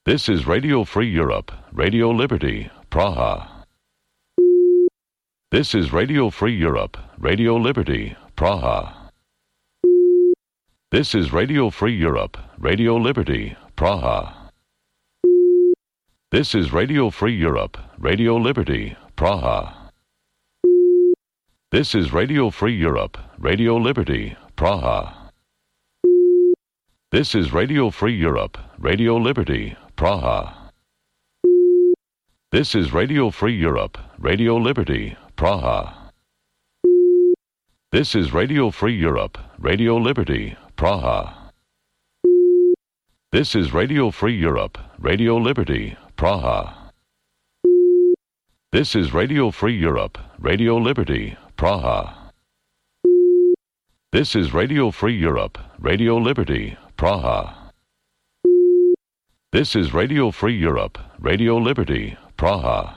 This is Radio Free Europe, Radio Liberty, Praha. This is Radio Free Europe, Radio Liberty, Praha. This is Radio Free Europe, Radio Liberty, Praha. This is Radio Free Europe, Radio Liberty, Praha. This is Radio Free Europe, Radio Liberty, Praha. This is Radio Free Europe, Radio Liberty, Praha. This is Radio Free Europe, Radio Liberty, Praha. This is Radio Free Europe, Radio Liberty, Praha. This is Radio Free Europe, Radio Liberty, Praha. This is Radio Free Europe, Radio Liberty, Praha. This is Radio Free Europe, Radio Liberty, Praha. This is Radio Free Europe, Radio Liberty, Praha.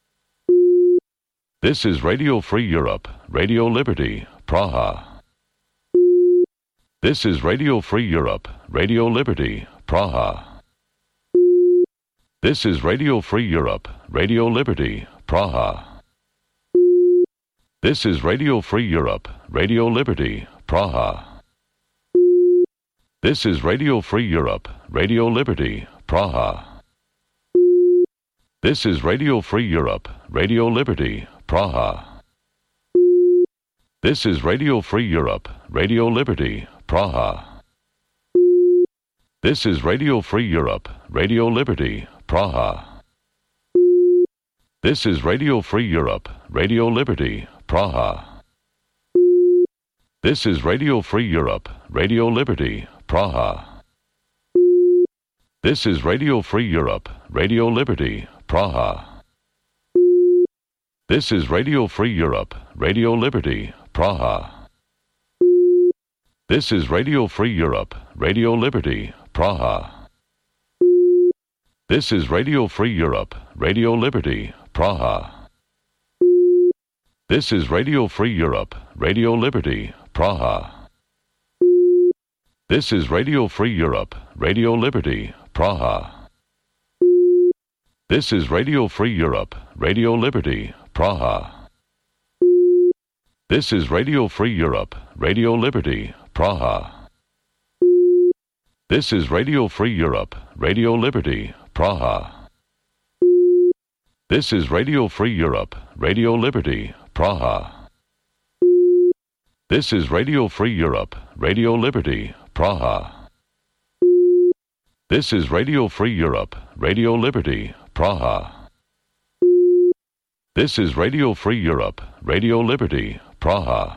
This is Radio Free Europe, Radio Liberty, Praha. This is Radio Free Europe, Radio Liberty, Praha. This is Radio Free Europe, Radio Liberty, Praha. This is Radio Free Europe, Radio Liberty, Praha. This is Radio Free Europe, Radio Liberty, Praha. This is Radio Free Europe, Radio Liberty, Praha. This is Radio Free Europe, Radio Liberty, Praha. This is Radio Free Europe, Radio Liberty, Praha. This is Radio Free Europe, Radio Liberty, Praha. This is Radio Free Europe, Radio Liberty, Praha. This is Radio Free Europe, Radio Liberty, Praha. This is Radio Free Europe, Radio Liberty, Praha. This is Radio Free Europe, Radio Liberty, Praha. This is Radio Free Europe, Radio Liberty, Praha. This is Radio Free Europe, Radio Liberty, Praha. This is Radio Free Europe, Radio Liberty, Praha. This is Radio Free Europe, Radio Liberty, Praha. This is Radio Free Europe, Radio Liberty, Praha. This is Radio Free Europe, Radio Liberty, Praha. This is Radio Free Europe, Radio Liberty, Praha. This is Radio Free Europe, Radio Liberty, Praha. This is Radio Free Europe, Radio Liberty, Praha. This is Radio Free Europe, Radio Liberty, Praha.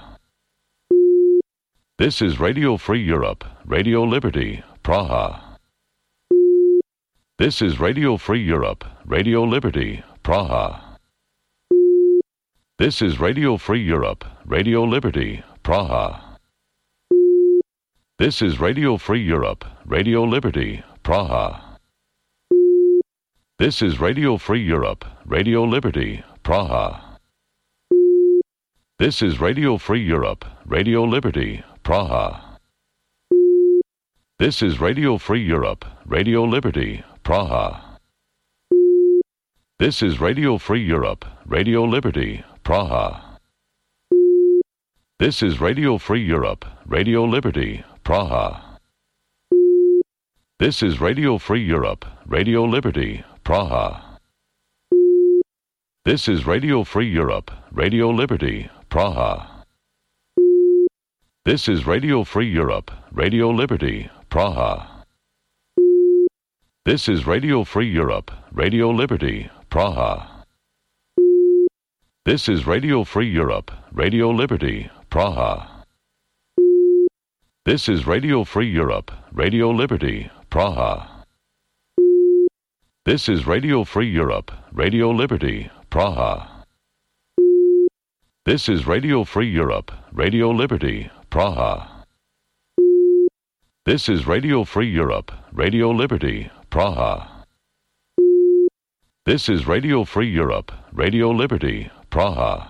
This is Radio Free Europe, Radio Liberty, Praha. This is Radio Free Europe, Radio Liberty, Praha. This is Radio Free Europe, Radio Liberty, Praha. This is Radio Free Europe, Radio Liberty, Praha. This is Radio Free Europe, Radio Liberty, Praha. This is Radio Free Europe, Radio Liberty, Praha. This is Radio Free Europe, Radio Liberty, Praha. This is Radio Free Europe, Radio Liberty, Praha. This is Radio Free Europe, Radio Liberty, Praha. This is Radio Free Europe, Radio Liberty, Praha. This is Radio Free Europe, Radio Liberty, Praha. This is Radio Free Europe, Radio Liberty, Praha. This is Radio Free Europe, Radio Liberty, Praha. This is Radio Free Europe, Radio Liberty, Praha. This is Radio Free Europe, Radio Liberty, Praha. This is Radio Free Europe, Radio Liberty, Praha. This is Radio Free Europe, Radio Liberty, Praha. This is Radio Free Europe, Radio Liberty, Praha. This is Radio Free Europe, Radio Liberty, Praha.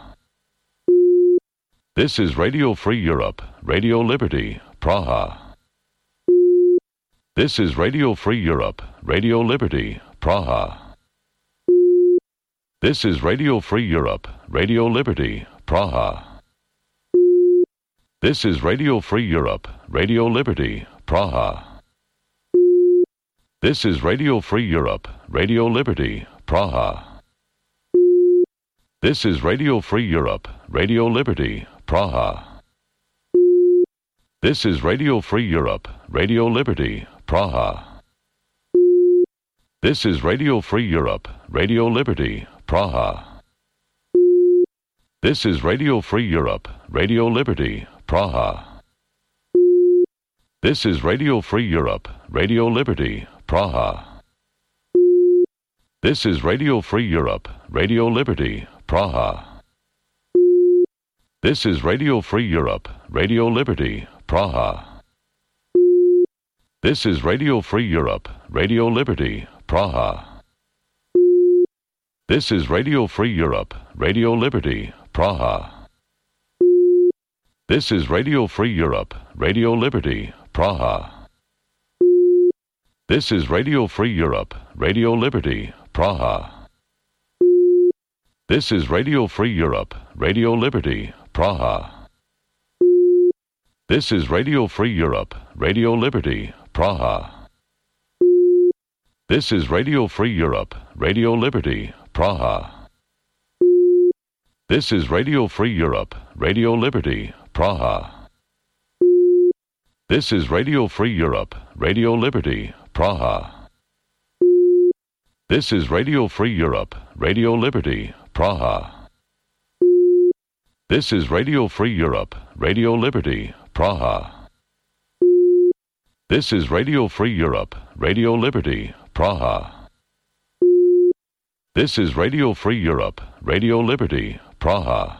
This is Radio Free Europe, Radio Liberty, Praha. This is Radio Free Europe, Radio Liberty, Praha. This is Radio Free Europe, Radio Liberty, Praha. This is Radio Free Europe, Radio Liberty, Praha. This is Radio Free Europe, Radio Liberty, Praha. This is Radio Free Europe, Radio Liberty, Praha. This is Radio Free Europe, Radio Liberty, Praha. This is Radio Free Europe, Radio Liberty, Praha. This is Radio Free Europe, Radio Liberty, Praha. This is Radio Free Europe, Radio Liberty, Praha. This is Radio Free Europe, Radio Liberty, Praha. This is Radio Free Europe, Radio Liberty, Praha. This is Radio Free Europe, Radio Liberty, Praha. This is Radio Free Europe, Radio Liberty, Praha. This is Radio Free Europe, Radio Liberty, Praha. This is Radio Free Europe, Radio Liberty, Praha. This is Radio Free Europe, Radio Liberty, Praha. This is Radio Free Europe, Radio Liberty, Praha. This is Radio Free Europe, Radio Liberty, Praha. This is Radio Free Europe, Radio Liberty, Praha. This is Radio Free Europe, Radio Liberty, Praha. This is Radio Free Europe, Radio Liberty, Praha. This is Radio Free Europe, Radio Liberty, Praha. This is Radio Free Europe, Radio Liberty, Praha. This is Radio Free Europe, Radio Liberty, Praha.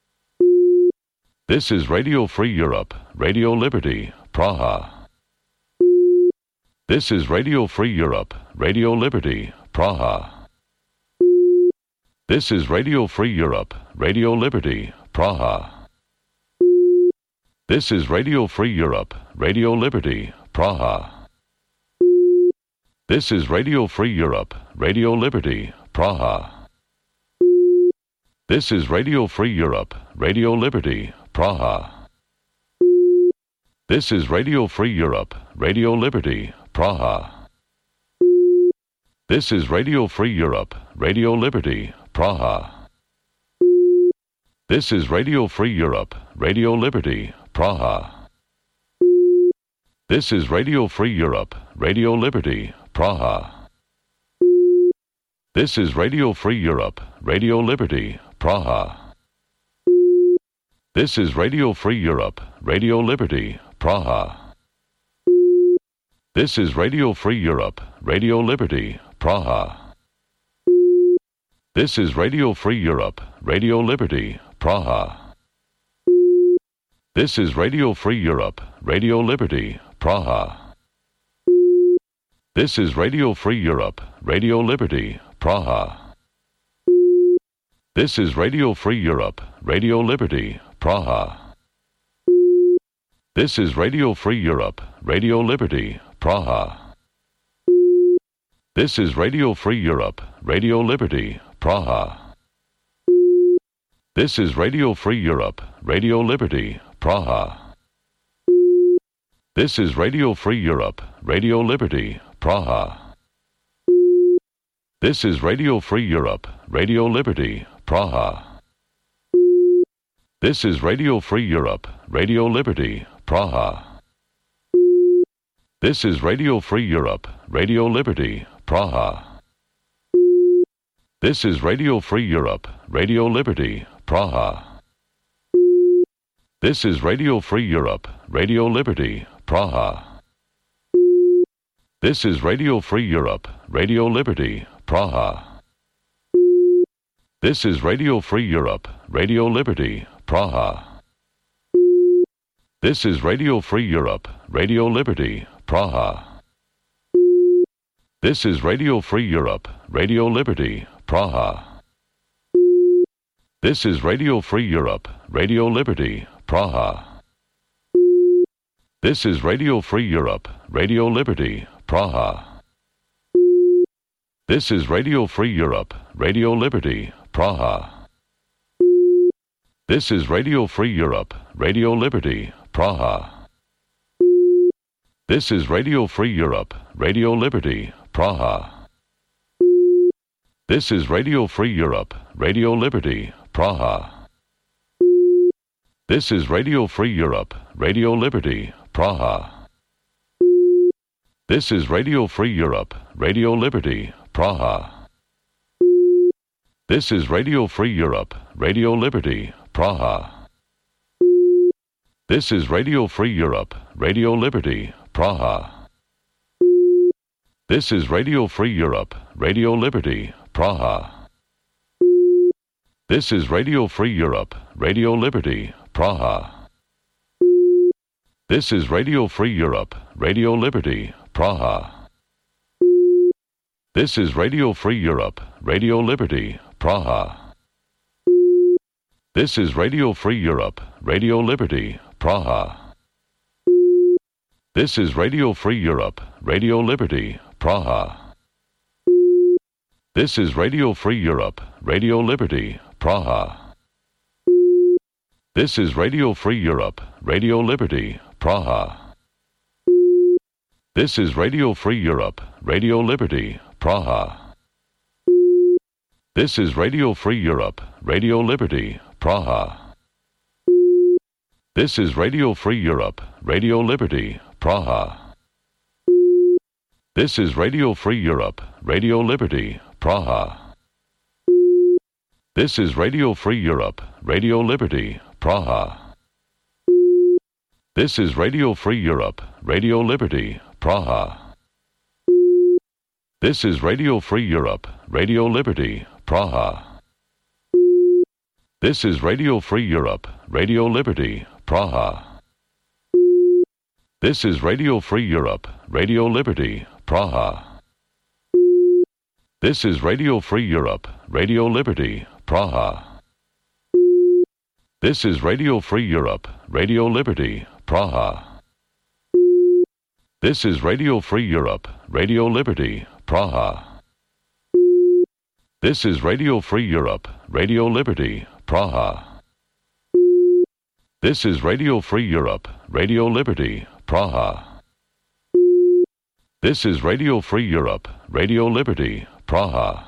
This is Radio Free Europe, Radio Liberty, Praha. This is Radio Free Europe, Radio Liberty, Praha. This is Radio Free Europe, Radio Liberty, Praha. This is Radio Free Europe, Radio Liberty, Praha. This is Radio Free Europe, Radio Liberty, Praha. This is Radio Free Europe, Radio Liberty, Praha. This is Radio Free Europe, Radio Liberty, Praha. This is Radio Free Europe, Radio Liberty, Praha. This is Radio Free Europe, Radio Liberty, Praha. This is Radio Free Europe, Radio Liberty, Praha. This is Radio Free Europe, Radio Liberty, Praha. This is Radio Free Europe, Radio Liberty, Praha. This is Radio Free Europe, Radio Liberty, Praha. This is Radio Free Europe, Radio Liberty, Praha. This is Radio Free Europe, Radio Liberty, Praha. This is Radio Free Europe, Radio Liberty, Praha. This is Radio Free Europe, Radio Liberty, Praha. This is Radio Free Europe, Radio Liberty, Praha. This is Radio Free Europe, Radio Liberty, Praha. This is Radio Free Europe, Radio Liberty, Praha. This is Radio Free Europe, Radio Liberty, Praha. This is Radio Free Europe, Radio Liberty, Praha. This is Radio Free Europe, Radio Liberty, Praha. This is Radio Free Europe, Radio Liberty, Praha. This is Radio Free Europe, Radio Liberty, Praha. This is Radio Free Europe, Radio Liberty, Praha. This is Radio Free Europe, Radio Liberty, Praha. This is Radio Free Europe, Radio Liberty, Praha. This is Radio Free Europe, Radio Liberty, Praha. This is Radio Free Europe, Radio Liberty, Praha. This is Radio Free Europe, Radio Liberty, Praha. This is Radio Free Europe, Radio Liberty, Praha. This is Radio Free Europe, Radio Liberty, Praha. This is Radio Free Europe, Radio Liberty, Praha. This is Radio Free Europe, Radio Liberty, Praha. This is Radio Free Europe, Radio Liberty, Praha. This is Radio Free Europe, Radio Liberty, Praha. This is Radio Free Europe, Radio Liberty, Praha. This is Radio Free Europe, Radio Liberty, Praha. This is Radio Free Europe, Radio Liberty, Praha. This is Radio Free Europe, Radio Liberty, Praha. This is Radio Free Europe, Radio Liberty, Praha. This is Radio Free Europe, Radio Liberty, Praha. This is Radio Free Europe, Radio Liberty, Praha. This is Radio Free Europe, Radio Liberty, Praha. This is Radio Free Europe, Radio Liberty, Praha. This is Radio Free Europe, Radio Liberty, Praha. This is Radio Free Europe, Radio Liberty, Praha. This is Radio Free Europe, Radio Liberty, Praha. This is Radio Free Europe, Radio Liberty, Praha. This is Radio Free Europe, Radio Liberty, Praha. This is Radio Free Europe, Radio Liberty, Praha. This is Radio Free Europe, Radio Liberty, Praha. This is Radio Free Europe, Radio Liberty, Praha. This is Radio Free Europe, Radio Liberty, Praha. This is Radio Free Europe, Radio Liberty, Praha. This is Radio Free Europe, Radio Liberty, Praha. This is Radio Free Europe, Radio Liberty, Praha. This is Radio Free Europe, Radio Liberty, Praha. This is Radio Free Europe, Radio Liberty, Praha. This is Radio Free Europe, Radio Liberty, Praha. This is Radio Free Europe, Radio Liberty, Praha. This is Radio Free Europe, Radio Liberty, Praha.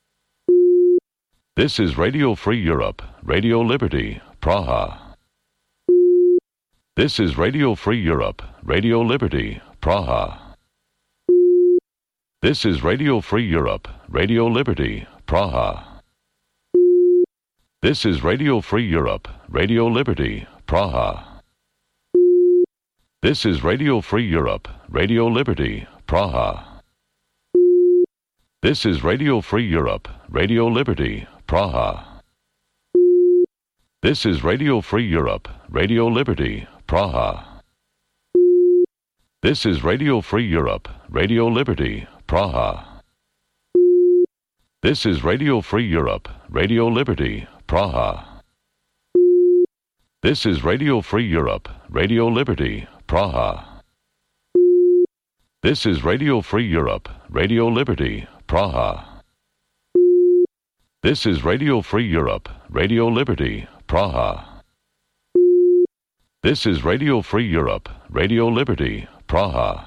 This is Radio Free Europe, Radio Liberty, Praha. This is Radio Free Europe, Radio Liberty, Praha. This is Radio Free Europe, Radio Liberty, Praha. This is Radio Free Europe, Radio Liberty, Praha. This is Radio Free Europe, Radio Liberty, Praha. This is Radio Free Europe, Radio Liberty, Praha. This is Radio Free Europe, Radio Liberty, Praha. This is Radio Free Europe, Radio Liberty, Praha. This is Radio Free Europe, Radio Liberty, Praha. This is Radio Free Europe, Radio Liberty, Praha. This is Radio Free Europe, Radio Liberty, Praha. This is Radio Free Europe, Radio Liberty, Praha. This is Radio Free Europe, Radio Liberty, Praha.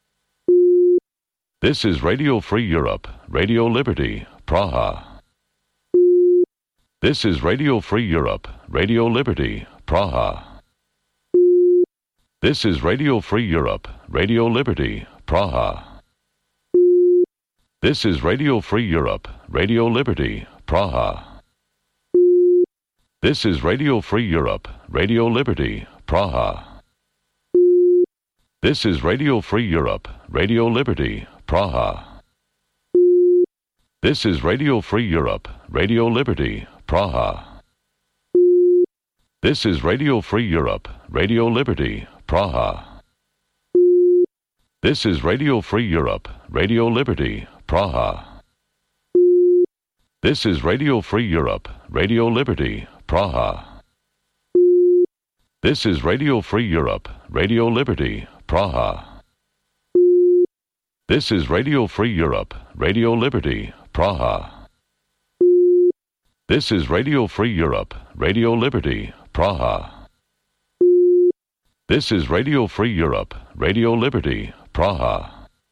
This is Radio Free Europe, Radio Liberty, Praha. This is Radio Free Europe, Radio Liberty, Praha. This is Radio Free Europe, Radio Liberty, Praha. This is Radio Free Europe, Radio Liberty, Praha. This is Radio Free Europe, Radio Liberty, Praha. This is Radio Free Europe, Radio Liberty, Praha. This is Radio Free Europe, Radio Liberty, Praha. This is Radio Free Europe, Radio Liberty, Praha. This is Radio Free Europe, Radio Liberty, Praha. This is Radio Free Europe, Radio Liberty, Praha. This is Radio Free Europe, Radio Liberty, Praha. This is Radio Free Europe, Radio Liberty, Praha. This is Radio Free Europe, Radio Liberty, Praha. This is Radio Free Europe, Radio Liberty, Praha.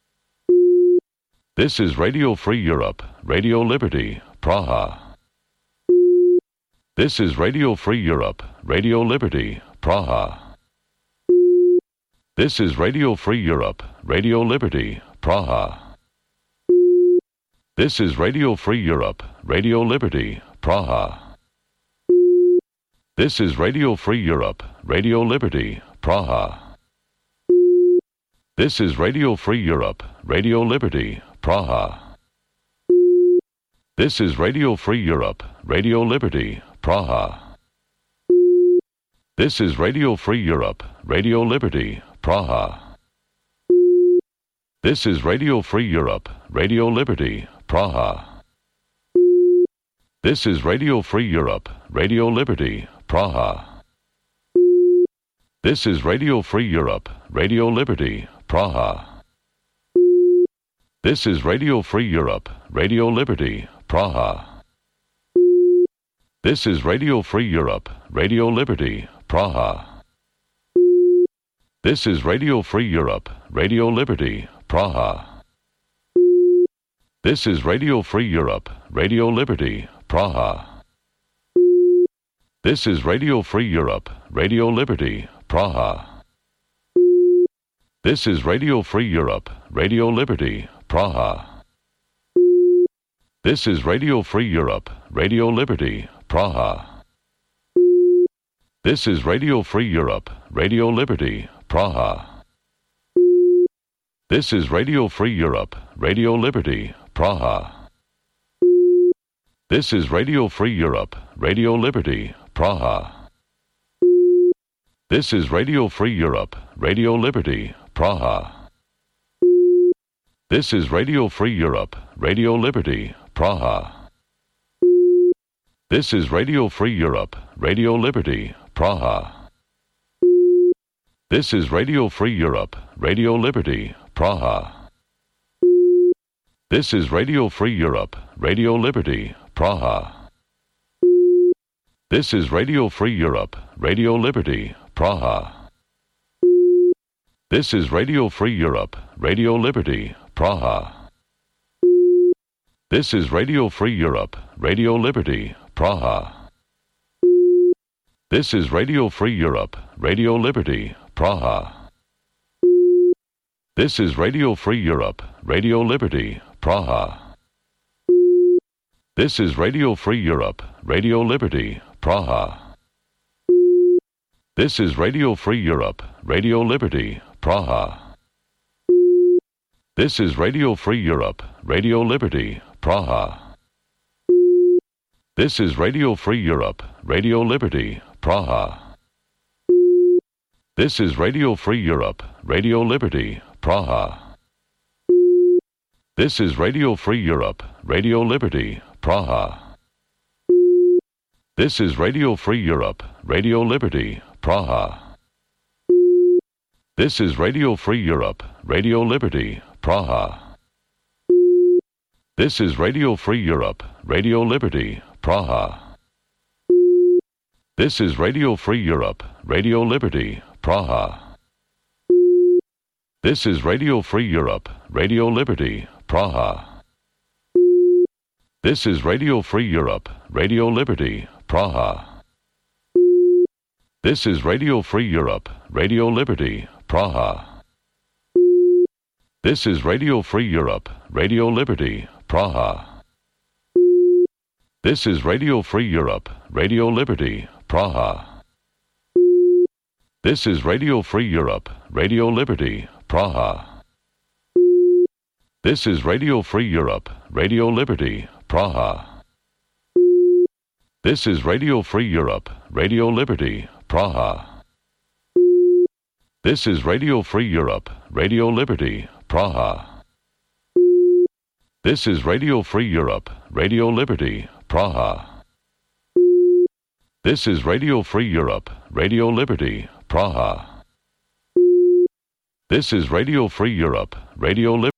This is Radio Free Europe, Radio Liberty, Praha. This is Radio Free Europe, Radio Liberty, Praha. This is Radio Free Europe, Radio Liberty, Praha. This is Radio Free Europe, Radio Liberty, Praha. This is Radio Free Europe, Radio Liberty, Praha. This is Radio Free Europe, Radio Liberty, Praha. This is Radio Free Europe, Radio Liberty, Praha. This is Radio Free Europe, Radio Liberty, Praha. This is Radio Free Europe, Radio Liberty, Praha. This is Radio Free Europe, Radio Liberty, Praha. This is Radio Free Europe, Radio Liberty, Praha. This is Radio Free Europe, Radio Liberty, Praha. This is Radio Free Europe, Radio Liberty, Praha. This is Radio Free Europe, Radio Liberty, Praha. This is Radio Free Europe, Radio Liberty, Praha. This is Radio Free Europe, Radio Liberty, Praha. This is Radio Free Europe, Radio Liberty, Praha. This is Radio Free Europe, Radio Liberty, Praha. This is Radio Free Europe, Radio Liberty, Praha. This is Radio Free Europe, Radio Liberty, Praha. This is Radio Free Europe, Radio Liberty, Praha. This is Radio Free Europe, Radio Liberty, Praha. This is Radio Free Europe, Radio Liberty, Praha. This is Radio Free Europe, Radio Liberty, Praha. This is Radio Free Europe, Radio Liberty, Praha. This is Radio Free Europe, Radio Liberty, Praha. This is Radio Free Europe, Radio Liberty, Praha. This is Radio Free Europe, Radio Liberty, Praha. This is Radio Free Europe, Radio Liberty, Praha. This is Radio Free Europe, Radio Liberty, Praha. This is Radio Free Europe, Radio Liberty, Praha. This is Radio Free Europe, Radio Liberty, Praha. This is Radio Free Europe, Radio Liberty, Praha. This is Radio Free Europe, Radio Liberty, Praha. This is Radio Free Europe, Radio Liberty, Praha. This is Radio Free Europe, Radio Liberty, Praha. This is Radio Free Europe, Radio Liberty, Praha. This is Radio Free Europe, Radio Liberty, Praha. This is Radio Free Europe, Radio Liberty, Praha. This is Radio Free Europe, Radio Liberty, Praha. This is Radio Free Europe, Radio Liberty, Praha. This is Radio Free Europe, Radio Liberty, Praha. This is Radio Free Europe, Radio Liberty, Praha. This is Radio Free Europe, Radio Liberty, Praha. This is Radio Free Europe, Radio Liberty, Praha. This is Radio Free Europe, Radio Liberty, Praha. This is Radio Free Europe, Radio Liberty, Praha. This is Radio Free Europe, Radio Liberty, Praha. This is Radio Free Europe, Radio Liberty, Praha. This is Radio Free Europe, Radio Liberty, Praha. This is Radio Free Europe, Radio Liberty, Praha. This is Radio Free Europe, Radio Liberty, Praha. This is Radio Free Europe, Radio Liberty.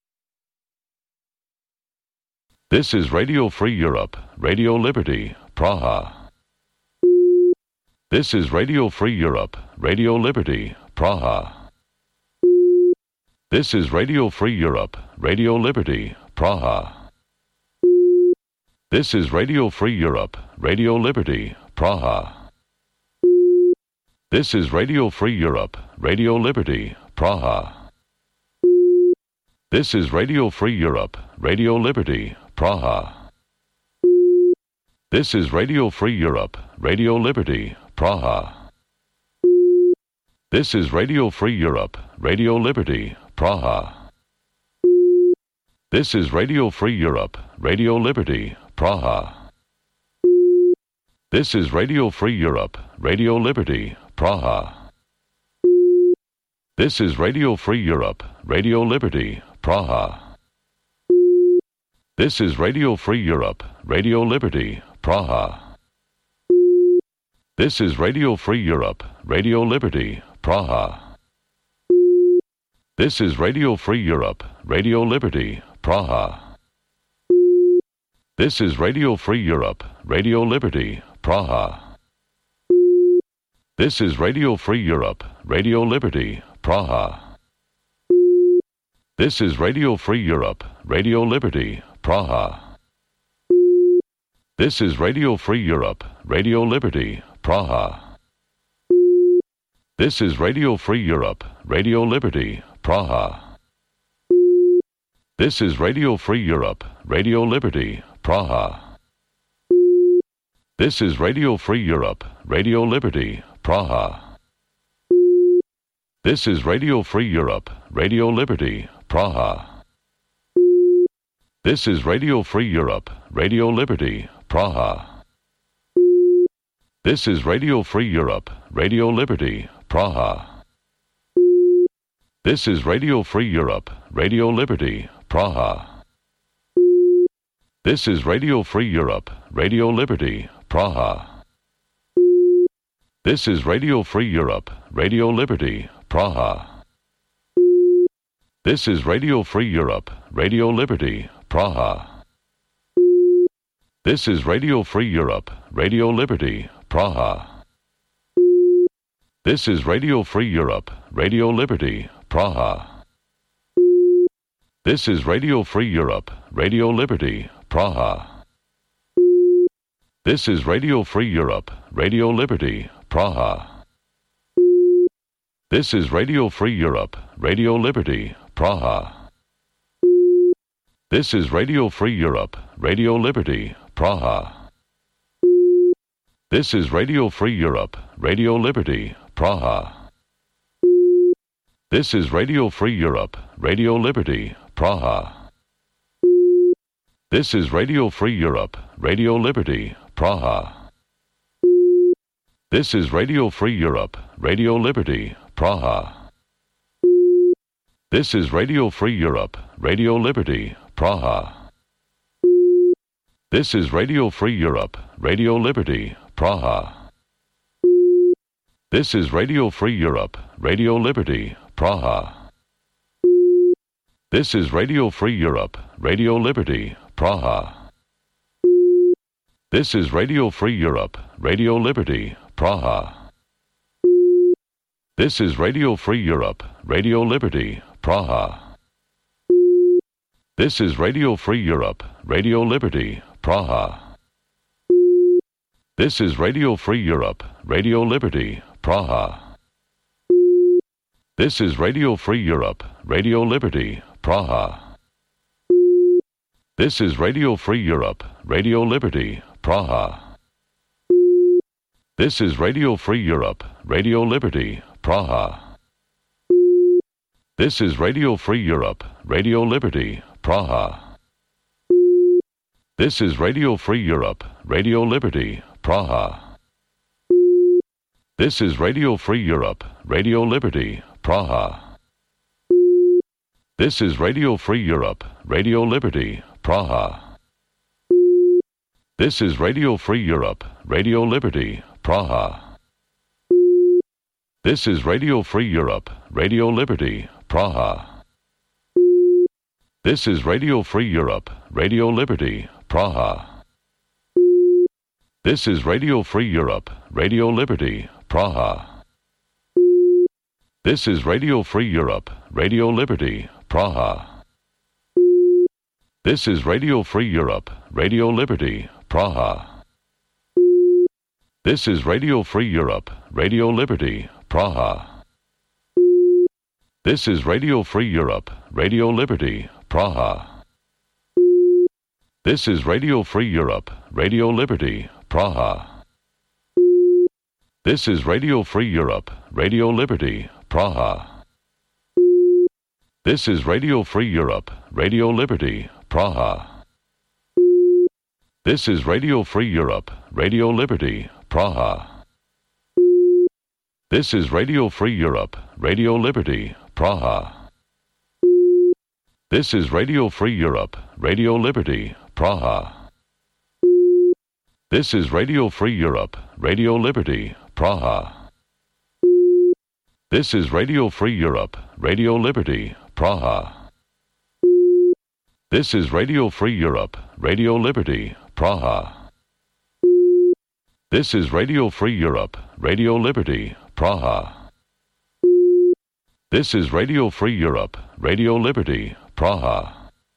This is Radio Free Europe, Radio Liberty, Praha. This is Radio Free Europe, Radio Liberty, Praha. This is Radio Free Europe, Radio Liberty, Praha. This is Radio Free Europe, Radio Liberty, Praha. This is Radio Free Europe, Radio Liberty, Praha. This is Radio Free Europe, Radio Liberty, Praha. This is Radio Free Europe, Radio Liberty, Praha. This is Radio Free Europe, Radio Liberty, Praha. This is Radio Free Europe, Radio Liberty, Praha. This is Radio Free Europe, Radio Liberty, Praha. This is Radio Free Europe, Radio Liberty, Praha. This is Radio Free Europe, Radio Liberty, Praha. This is Radio Free Europe, Radio Liberty, Praha. This is Radio Free Europe, Radio Liberty, Praha. This is Radio Free Europe, Radio Liberty, Praha. This is Radio Free Europe, Radio Liberty, Praha. This is Radio Free Europe, Radio Liberty, Praha. This is Radio Free Europe, Radio Liberty, Praha. This is Radio Free Europe, Radio Liberty, Praha. This is Radio Free Europe, Radio Liberty, Praha. This is Radio Free Europe, Radio Liberty, Praha. This is Radio Free Europe, Radio Liberty, Praha. This is Radio Free Europe, Radio Liberty, Praha. This is Radio Free Europe, Radio Liberty, Praha. This is Radio Free Europe, Radio Liberty, Praha. This is Radio Free Europe, Radio Liberty, Praha. This is Radio Free Europe, Radio Liberty, Praha. This is Radio Free Europe, Radio Liberty, Praha. This is Radio Free Europe, Radio Liberty, Praha. This is Radio Free Europe, Radio Liberty, Praha. This is Radio Free Europe, Radio Liberty, Praha. This is Radio Free Europe, Radio Liberty, Praha. This is Radio Free Europe, Radio Liberty, Praha. This is Radio Free Europe, Radio Liberty, Praha. This is Radio Free Europe, Radio Liberty, Praha. This is Radio Free Europe, Radio Liberty, Praha. This is Radio Free Europe, Radio Liberty, Praha. This is Radio Free Europe, Radio Liberty, Praha. This is Radio Free Europe, Radio Liberty, Praha. This is Radio Free Europe, Radio Liberty, Praha. This is Radio Free Europe, Radio Liberty, Praha. This is Radio Free Europe, Radio Liberty, Praha. This is Radio Free Europe, Radio Liberty, Praha. This is Radio Free Europe, Radio Liberty, Praha. This is Radio Free Europe, Radio Liberty, Praha. This is Radio Free Europe, Radio Liberty, Praha. This is Radio Free Europe, Radio Liberty, Praha. This is Radio Free Europe, Radio Liberty, Praha. This is Radio Free Europe, Radio Liberty, Praha. This is Radio Free Europe, Radio Liberty, Praha. This is Radio Free Europe, Radio Liberty, Praha. This is Radio Free Europe, Radio Liberty, Praha. This is Radio Free Europe, Radio Liberty, Praha. This is Radio Free Europe, Radio Liberty, Praha. This is Radio Free Europe, Radio Liberty, Praha. This is Radio Free Europe, Radio Liberty, Praha. This is Radio Free Europe, Radio Liberty, Praha. This is Radio Free Europe, Radio Liberty, Praha. This is Radio Free Europe, Radio Liberty, Praha. This is Radio Free Europe, Radio Liberty, Praha. This is Radio Free Europe, Radio Liberty, Praha. This is Radio Free Europe, Radio Liberty, Praha. This is Radio Free Europe, Radio Liberty, Praha. This is Radio Free Europe, Radio Liberty, Praha. This is Radio Free Europe, Radio Liberty, Praha. This is Radio Free Europe, Radio Liberty, Praha. This is Radio Free Europe, Radio Liberty, Praha. This is Radio Free Europe, Radio Liberty, Praha. This is Radio Free Europe, Radio Liberty, Praha. This is Radio Free Europe, Radio Liberty, Praha. This is Radio Free Europe, Radio Liberty, Praha. This is Radio Free Europe, Radio Liberty, Praha.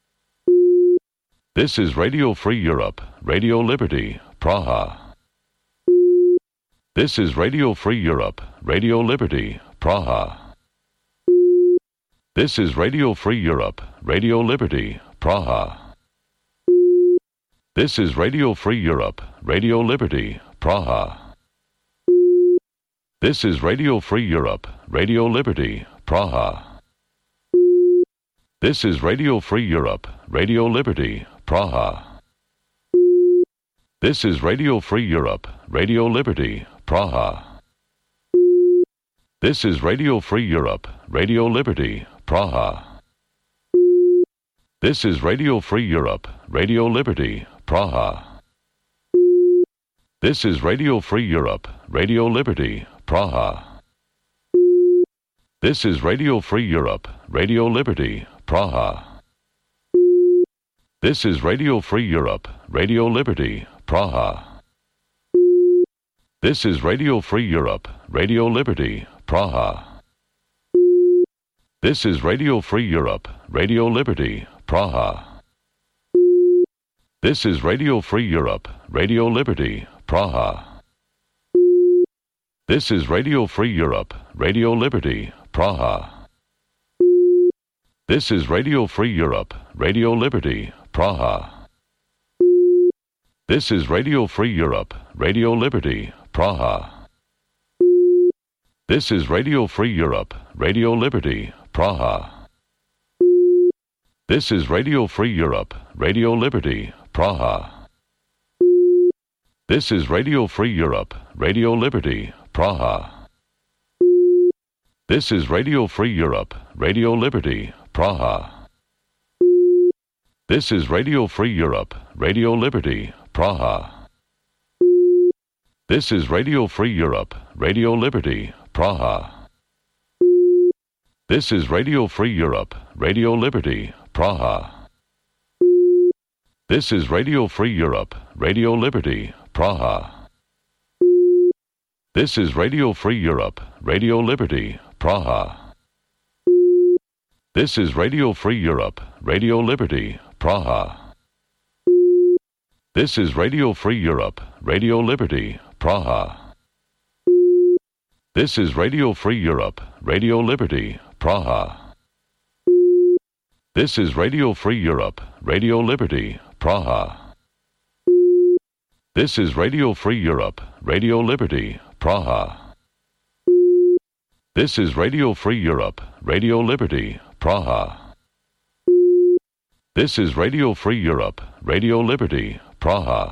This is Radio Free Europe, Radio Liberty, Praha. This is Radio Free Europe, Radio Liberty, Praha. This is Radio Free Europe, Radio Liberty, Praha. This is Radio Free Europe, Radio Liberty, Praha. This is Radio Free Europe, Radio Liberty, Praha. This is Radio Free Europe, Radio Liberty, Praha. This is Radio Free Europe, Radio Liberty, Praha. This is Radio Free Europe, Radio Liberty, Praha. This is Radio Free Europe, Radio Liberty, Praha. This is Radio Free Europe, Radio Liberty, Praha. This is Radio Free Europe, Radio Liberty, Praha. This is Radio Free Europe, Radio Liberty, Praha. This is Radio Free Europe, Radio Liberty, Praha. This is Radio Free Europe, Radio Liberty, Praha. This is Radio Free Europe, Radio Liberty, Praha. This is Radio Free Europe, Radio Liberty, Praha. This is Radio Free Europe, Radio Liberty, Praha. This is Radio Free Europe, Radio Liberty, Praha. This is Radio Free Europe, Radio Liberty, Praha. This is Radio Free Europe, Radio Liberty, Praha. This is Radio Free Europe, Radio Liberty, Praha. This is Radio Free Europe, Radio Liberty, Praha. This is Radio Free Europe, Radio Liberty, Praha. This is Radio Free Europe, Radio Liberty, Praha. This is Radio Free Europe, Radio Liberty, Praha. This is Radio Free Europe, Radio Liberty, Praha. This is Radio Free Europe, Radio Liberty, Praha. This is Radio Free Europe, Radio Liberty, Praha. This is Radio Free Europe, Radio Liberty, Praha. This is Radio Free Europe, Radio Liberty, Praha. This is Radio Free Europe, Radio Liberty, Praha. This is Radio Free Europe, Radio Liberty, Praha. This is Radio Free Europe, Radio Liberty, Praha. This is Radio Free Europe, Radio Liberty, Praha.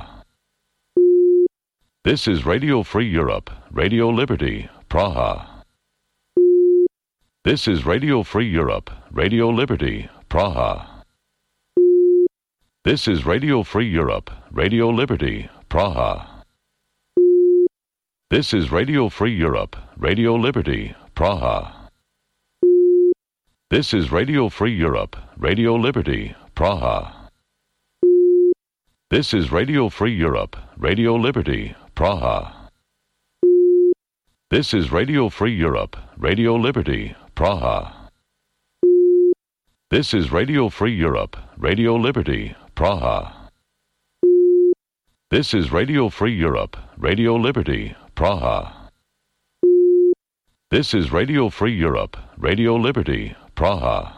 This is Radio Free Europe, Radio Liberty, Praha. This is Radio Free Europe, Radio Liberty, Praha. This is Radio Free Europe, Radio Liberty, Praha. This is Radio Free Europe, Radio Liberty, Praha. This is Radio Free Europe, Radio Liberty, Praha. This is Radio Free Europe, Radio Liberty, Praha. This is Radio Free Europe, Radio Liberty, Praha. This is Radio Free Europe, Radio Liberty, Praha. This is Radio Free Europe, Radio Liberty, Praha. This is Radio Free Europe, Radio Liberty, Praha.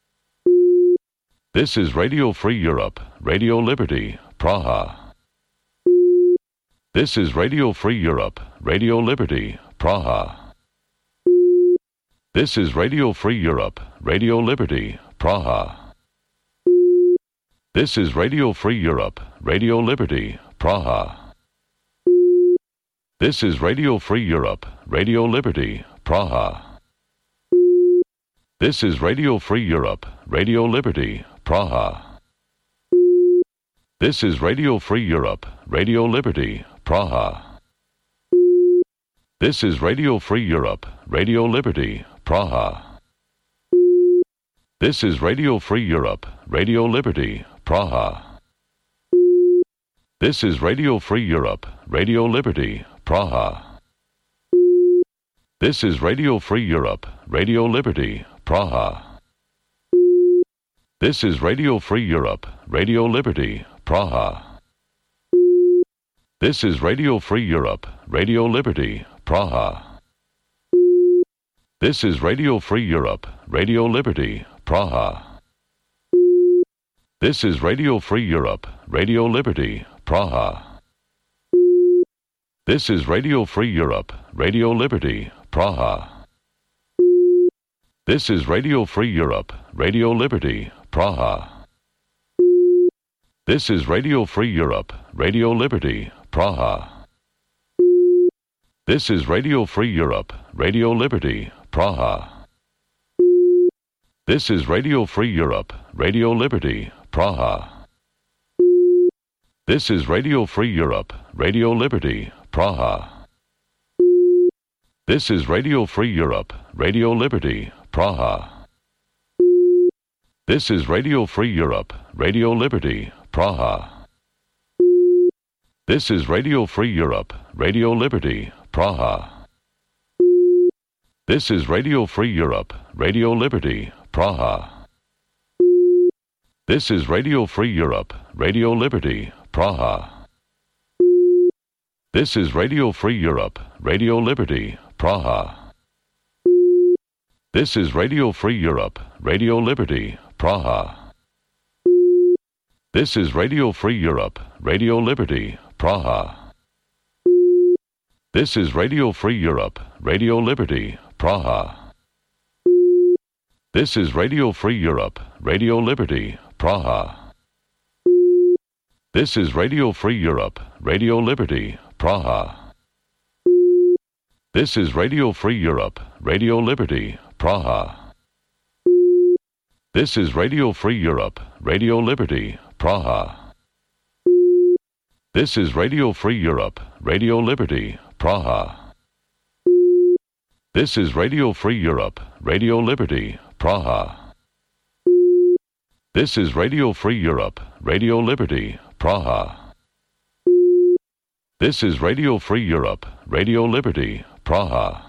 This is Radio Free Europe, Radio Liberty, Praha. This is Radio Free Europe, Radio Liberty, Praha. This is Radio Free Europe, Radio Liberty, Praha. This is Radio Free Europe, Radio Liberty, Praha. This is Radio Free Europe, Radio Liberty, Praha. This is Radio Free Europe, Radio Liberty, Praha. This is Radio Free Europe, Radio Liberty, Praha. This is Radio Free Europe, Radio Liberty, Praha. This is Radio Free Europe, Radio Liberty, Praha. This is Radio Free Europe, Radio Liberty, Praha. This is Radio Free Europe, Radio Liberty, Praha. This is Radio Free Europe, Radio Liberty, Praha. This is Radio Free Europe, Radio Liberty, Praha. This is Radio Free Europe, Radio Liberty, Praha. This is Radio Free Europe, Radio Liberty, Praha. This is Radio Free Europe, Radio Liberty, Praha. This is Radio Free Europe, Radio Liberty, Praha. This is Radio Free Europe, Radio Liberty, Praha. This is Radio Free Europe, Radio Liberty, Praha. This is Radio Free Europe, Radio Liberty, Praha. This is Radio Free Europe, Radio Liberty, Praha. This is Radio Free Europe, Radio Liberty, Praha. This is Radio Free Europe, Radio Liberty, Praha. This is Radio Free Europe, Radio Liberty, Praha. This is Radio Free Europe, Radio Liberty, Praha. This is Radio Free Europe, Radio Liberty, Praha. This is Radio Free Europe, Radio Liberty, Praha. This is Radio Free Europe, Radio Liberty, Praha. This is Radio Free Europe, Radio Liberty, Praha. This is Radio Free Europe, Radio Liberty, Praha. This is Radio Free Europe, Radio Liberty, Praha. This is Radio Free Europe, Radio Liberty, Praha. This is Radio Free Europe, Radio Liberty, Praha. This is Radio Free Europe, Radio Liberty, Praha. This is Radio Free Europe, Radio Liberty, Praha. This is Radio Free Europe, Radio Liberty, Praha. This is Radio Free Europe, Radio Liberty, Praha. This is Radio Free Europe, Radio Liberty, Praha.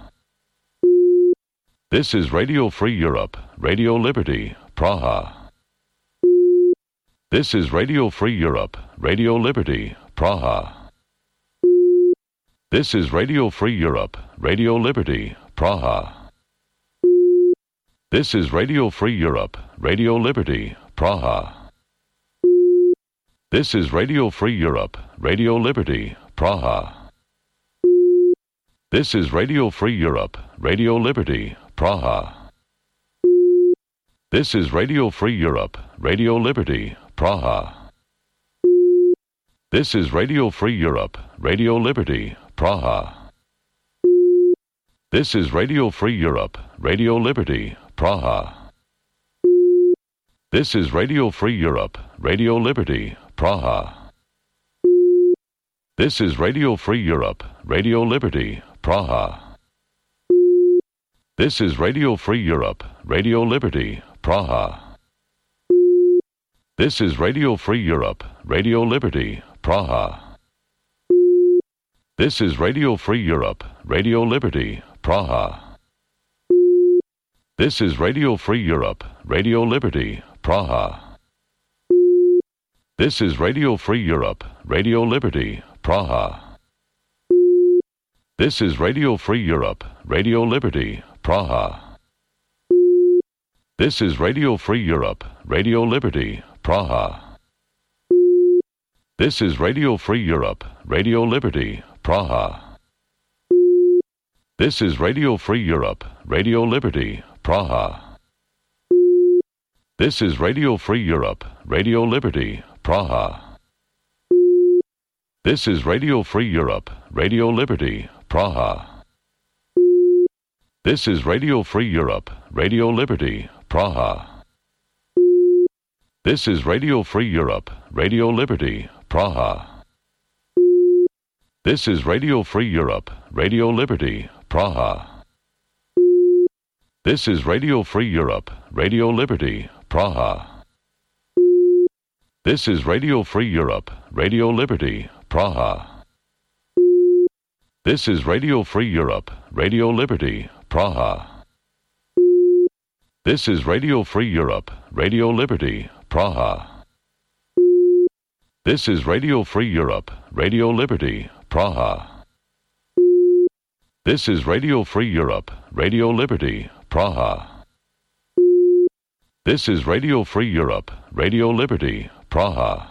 This is Radio Free Europe, Radio Liberty, Praha. This is Radio Free Europe, Radio Liberty, Praha. This is Radio Free Europe, Radio Liberty, Praha. This is Radio Free Europe, Radio Liberty, Praha. This is Radio Free Europe, Radio Liberty, Praha. This is Radio Free Europe, Radio Liberty, Praha. This is Radio Free Europe, Radio Liberty, Praha. This is Radio Free Europe, Radio Liberty, Praha. This is Radio Free Europe, Radio Liberty, Praha. This is Radio Free Europe, Radio Liberty, Praha. This is Radio Free Europe, Radio Liberty, Praha. This is Radio Free Europe, Radio Liberty, Praha. This is Radio Free Europe, Radio Liberty, Praha. This is Radio Free Europe, Radio Liberty, Praha. This is Radio Free Europe, Radio Liberty, Praha. This is Radio Free Europe, Radio Liberty, Praha. This is Radio Free Europe, Radio Liberty, Praha. This is Radio Free Europe, Radio Liberty, Praha. This is Radio Free Europe, Radio Liberty, Praha. This is Radio Free Europe, Radio Liberty, Praha. This is Radio Free Europe, Radio Liberty, Praha. This is Radio Free Europe, Radio Liberty, Praha. This is Radio Free Europe, Radio Liberty, Praha. This is Radio Free Europe, Radio Liberty, Praha. This is Radio Free Europe, Radio Liberty, Praha. This is Radio Free Europe, Radio Liberty, Praha. This is Radio Free Europe, Radio Liberty, Praha. This is Radio Free Europe, Radio Liberty, Praha. This is Radio Free Europe, Radio Liberty, Praha. This is Radio Free Europe, Radio Liberty, Praha. This is Radio Free Europe, Radio Liberty, Praha. This is Radio Free Europe, Radio Liberty, Praha.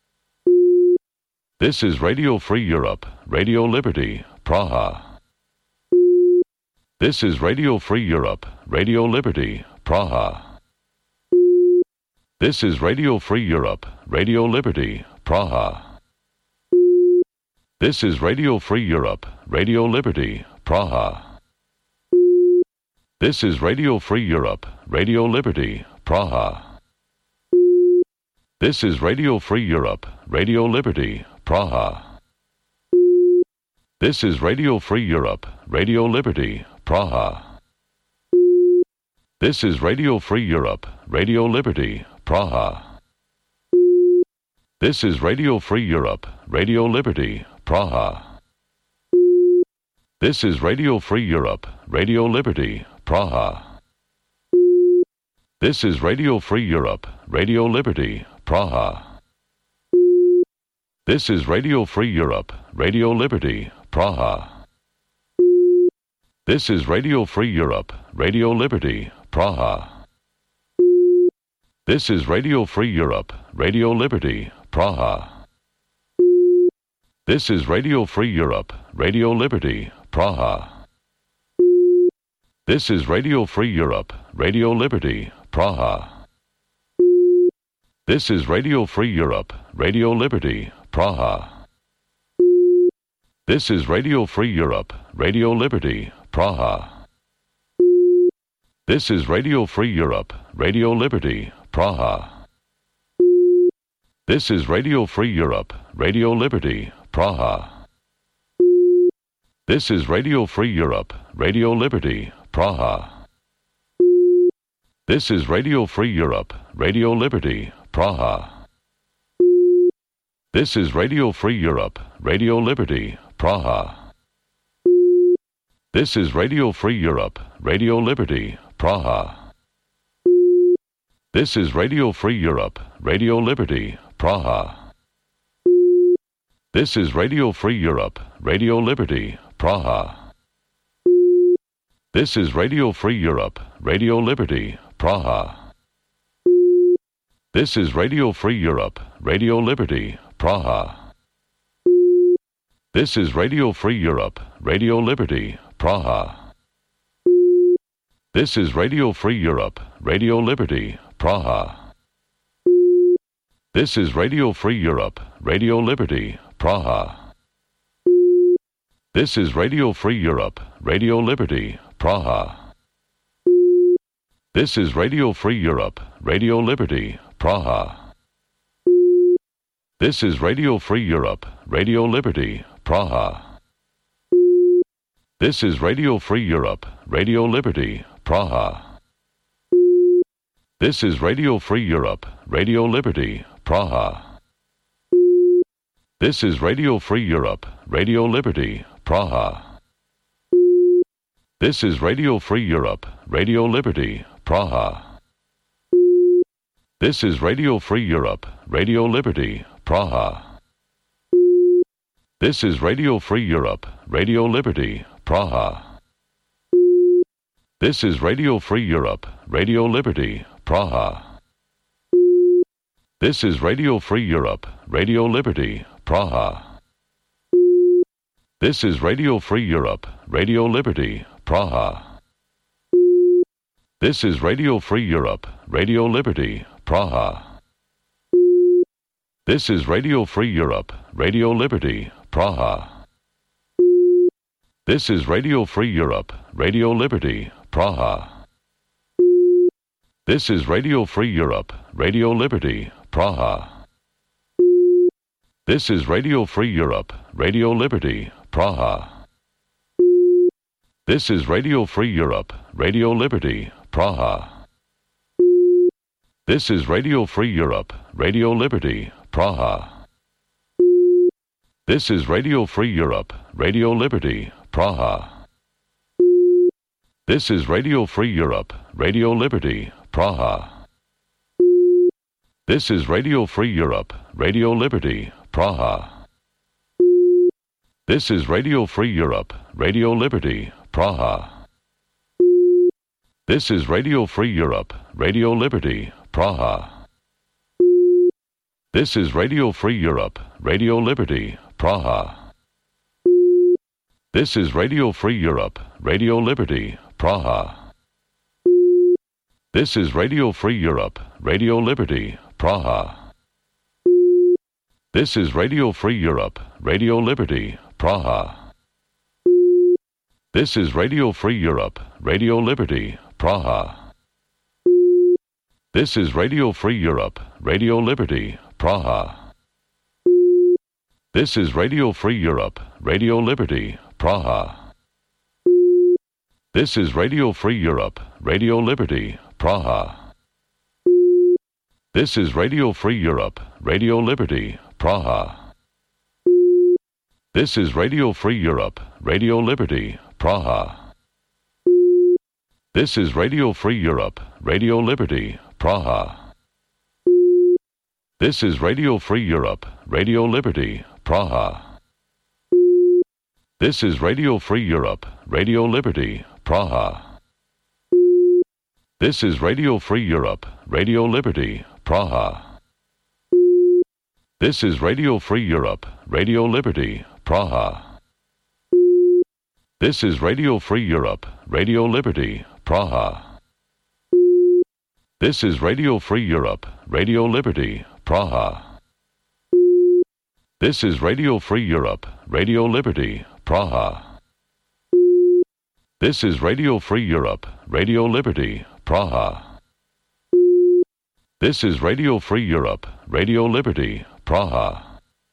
This is Radio Free Europe, Radio Liberty, Praha. This is Radio Free Europe, Radio Liberty, Praha. This is Radio Free Europe, Radio Liberty, Praha. This is Radio Free Europe, Radio Liberty, Praha. This is Radio Free Europe, Radio Liberty, Praha. This is Radio Free Europe, Radio Liberty, Praha. This is Radio Free Europe, Radio Liberty, Praha. This is Radio Free Europe, Radio Liberty, Praha. This is Radio Free Europe, Radio Liberty, Praha. This is Radio Free Europe, Radio Liberty, Praha. This is Radio Free Europe, Radio Liberty, Praha. This is Radio Free Europe, Radio Liberty, Praha. This is Radio Free Europe, Radio Liberty, Praha. This is Radio Free Europe, Radio Liberty, Praha. This is Radio Free Europe, Radio Liberty, Praha. This is Radio Free Europe, Radio Liberty, Praha. This is Radio Free Europe, Radio Liberty, Praha. This is Radio Free Europe, Radio Liberty, Praha. This is Radio Free Europe, Radio Liberty, Praha. This is Radio Free Europe, Radio Liberty, Praha. This is Radio Free Europe, Radio Liberty, Praha. This is Radio Free Europe, Radio Liberty, Praha. This is Radio Free Europe, Radio Liberty, Praha. This is Radio Free Europe, Radio Liberty, Praha. This is Radio Free Europe, Radio Liberty, Praha. This is Radio Free Europe, Radio Liberty, Praha. This is Radio Free Europe, Radio Liberty, Praha. This is Radio Free Europe, Radio Liberty, Praha. This is Radio Free Europe, Radio Liberty, Praha. This is Radio Free Europe, Radio Liberty, Praha. This is Radio Free Europe, Radio Liberty, Praha. This is Radio Free Europe, Radio Liberty, Praha. This is Radio Free Europe, Radio Liberty, Praha. This is Radio Free Europe, Radio Liberty, Praha. This is Radio Free Europe, Radio Liberty, Praha. This is Radio Free Europe, Radio Liberty, Praha. This is Radio Free Europe, Radio Liberty, Praha. This is Radio Free Europe, Radio Liberty, Praha. This is Radio Free Europe, Radio Liberty, Praha. This is Radio Free Europe, Radio Liberty, Praha. This is Radio Free Europe, Radio Liberty, Praha. This is Radio Free Europe, Radio Liberty, Praha. This is Radio Free Europe, Radio Liberty, Praha. This is Radio Free Europe, Radio Liberty, Praha. This is Radio Free Europe, Radio Liberty, Praha. This is Radio Free Europe, Radio Liberty, Praha. This is Radio Free Europe, Radio Liberty, Praha. This is Radio Free Europe, Radio Liberty, Praha. This is Radio Free Europe, Radio Liberty, Praha. This is Radio Free Europe, Radio Liberty, Praha. This is Radio Free Europe, Radio Liberty, Praha. This is Radio Free Europe, Radio Liberty, Praha. This is Radio Free Europe, Radio Liberty, Praha. This is Radio Free Europe, Radio Liberty, Praha. This is Radio Free Europe, Radio Liberty, Praha. This is Radio Free Europe, Radio Liberty, Praha. This is Radio Free Europe, Radio Liberty, Praha. This is Radio Free Europe, Radio Liberty, Praha. This is Radio Free Europe, Radio Liberty, Praha. This is Radio Free Europe, Radio Liberty, Praha. This is Radio Free Europe, Radio Liberty, Praha. This is Radio Free Europe, Radio Liberty, Praha. This is Radio Free Europe, Radio Liberty, Praha. This is Radio Free Europe, Radio Liberty, Praha. This is Radio Free Europe, Radio Liberty, Praha. This is Radio Free Europe, Radio Liberty, Praha. This is Radio Free Europe, Radio Liberty, Praha. This is Radio Free Europe, Radio Liberty, Praha. This is Radio Free Europe, Radio Liberty, Praha. This is Radio Free Europe, Radio Liberty, Praha. This is Radio Free Europe, Radio Liberty, Praha. This is Radio Free Europe, Radio Liberty, Praha. This is Radio Free Europe, Radio Liberty, Praha. This is Radio Free Europe, Radio Liberty, Praha. This is Radio Free Europe, Radio Liberty, Praha.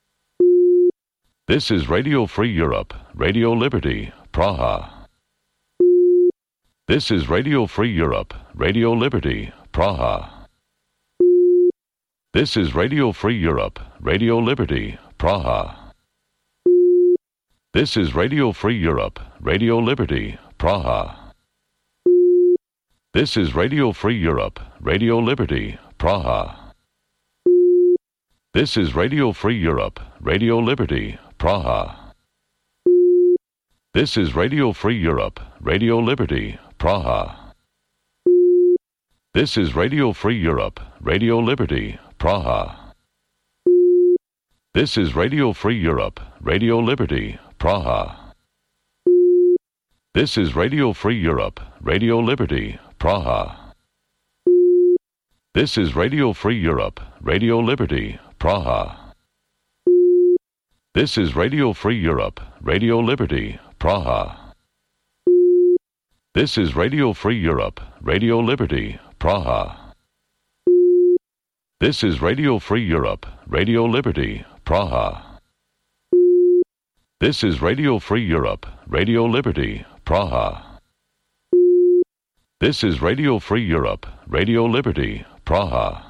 This is Radio Free Europe, Radio Liberty, Praha. This is Radio Free Europe, Radio Liberty, Praha. This is Radio Free Europe, Radio Liberty, Praha. This is Radio Free Europe, Radio Liberty, Praha. This is Radio Free Europe, Radio Liberty, Praha. This is Radio Free Europe, Radio Liberty, Praha. This is Radio Free Europe, Radio Liberty, Praha. This is Radio Free Europe, Radio Liberty, Praha. This is Radio Free Europe, Radio Liberty, Praha. This is Radio Free Europe, Radio Liberty, Praha. This is Radio Free Europe, Radio Liberty, Praha. This is Radio Free Europe, Radio Liberty, Praha. This is Radio Free Europe, Radio Liberty, Praha. This is Radio Free Europe, Radio Liberty, Praha. This is Radio Free Europe, Radio Liberty, Praha. This is Radio Free Europe, Radio Liberty, Praha.